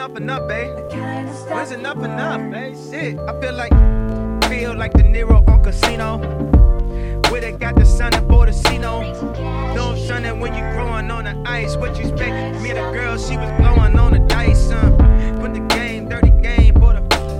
enough enough, babe? When's enough enough, babe? Shit, I feel like De Niro on Casino. Where they got the sun in Bordesino. No sunnin' when you growing on the ice. What you expect? Me and the girl, she was blowing on the dice, Put the game, dirty game, for the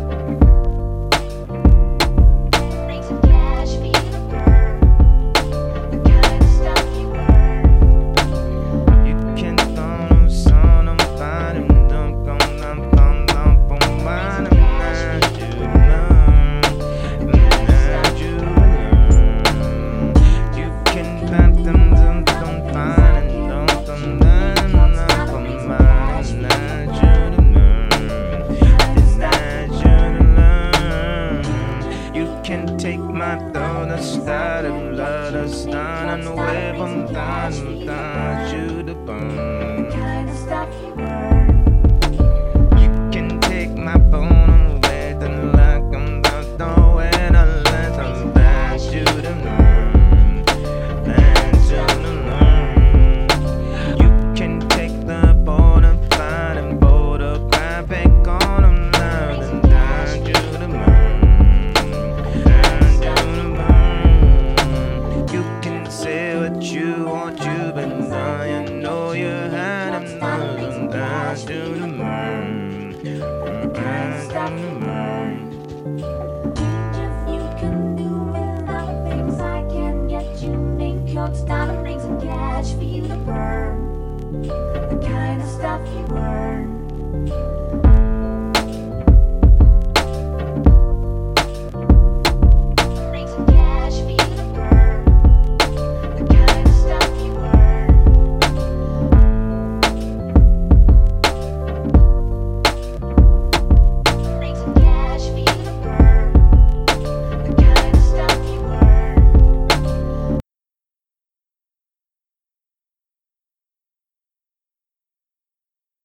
take my thought and start and let us down and wave them down, you the bone. You can take my phone away, then like I'm not throwing a lens, I'm back to the moon, back to the moon. You can take the boat and fly and boat a grab back on them now, then down to the moon. You want you, but now you know you had him down to the moon, down to the moon. You can do a lot of things I can get you. Make your diamond rings and cash for you to burn.